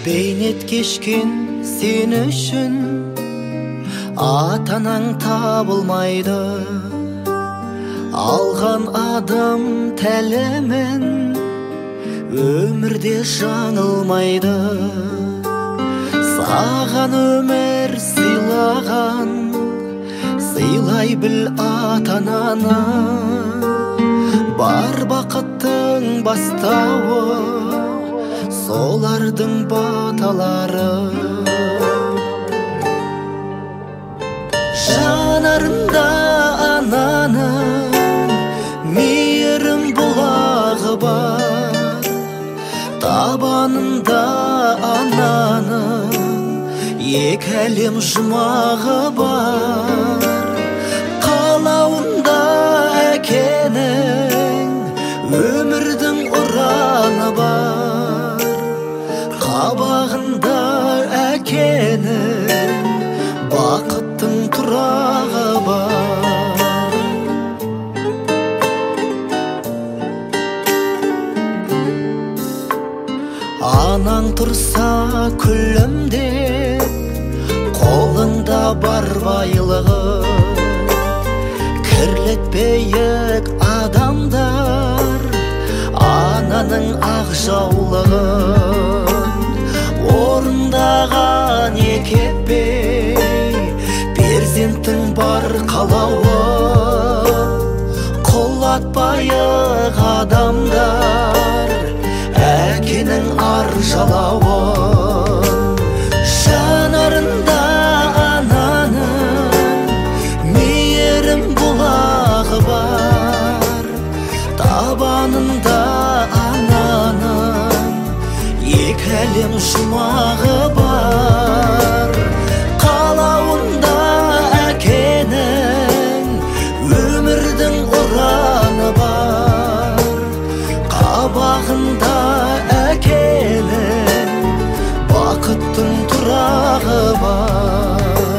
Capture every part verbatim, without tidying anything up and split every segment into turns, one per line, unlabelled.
бейнет кешкен сен үшін ата-анаң табылмайды. Алған адам тәлімін өмірде жаңылмайды. Саған өмір сыйлаған, сыйлай біл ата-ананы. Бар бақыттың бастауы солардың баталары. Жанарында ананың мейірім бұлағы бар, табанында ананың екі әлем жұмағы бар. Қалауында әкенің өмірдің ұраны бар, қабағында әкенің бақыттың тұрағы бар. Анаң тұрса күлімдеп, қолыңда бар байлығы. Кірлетпейік адамдар ананың ақ жаулығын. Орындаған екеппей перзенттің бар қалауы. Құлатпайық адамдар әкенің ар жалауын. Жанарында ананың мейірім бұлағы бар, табанында ананың екі әлем жұмағы бар. Қалауында әкенің өмірдің ұраны бар, қабағында әкенің бақыттың тұрағы бар.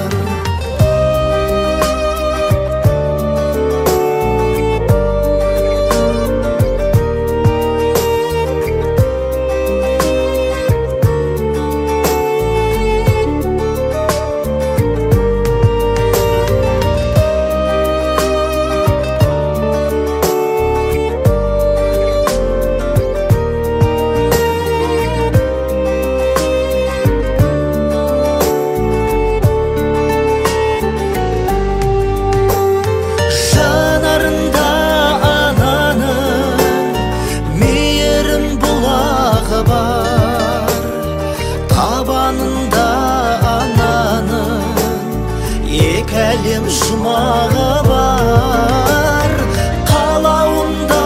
Табанында ананың екі әлем жұмағы бар. Қалауында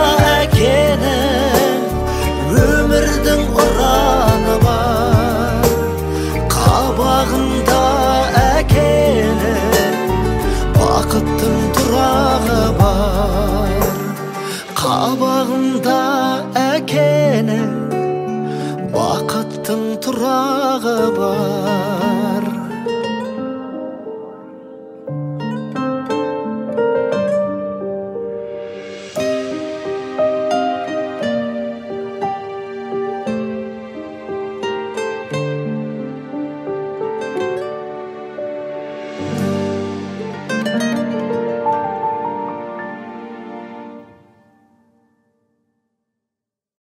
әкенің өмірдің ұраны бар, қабағында әкенің бақыттың тұрағы бар. Қабағында әкенің бақыттың тұрағы бар.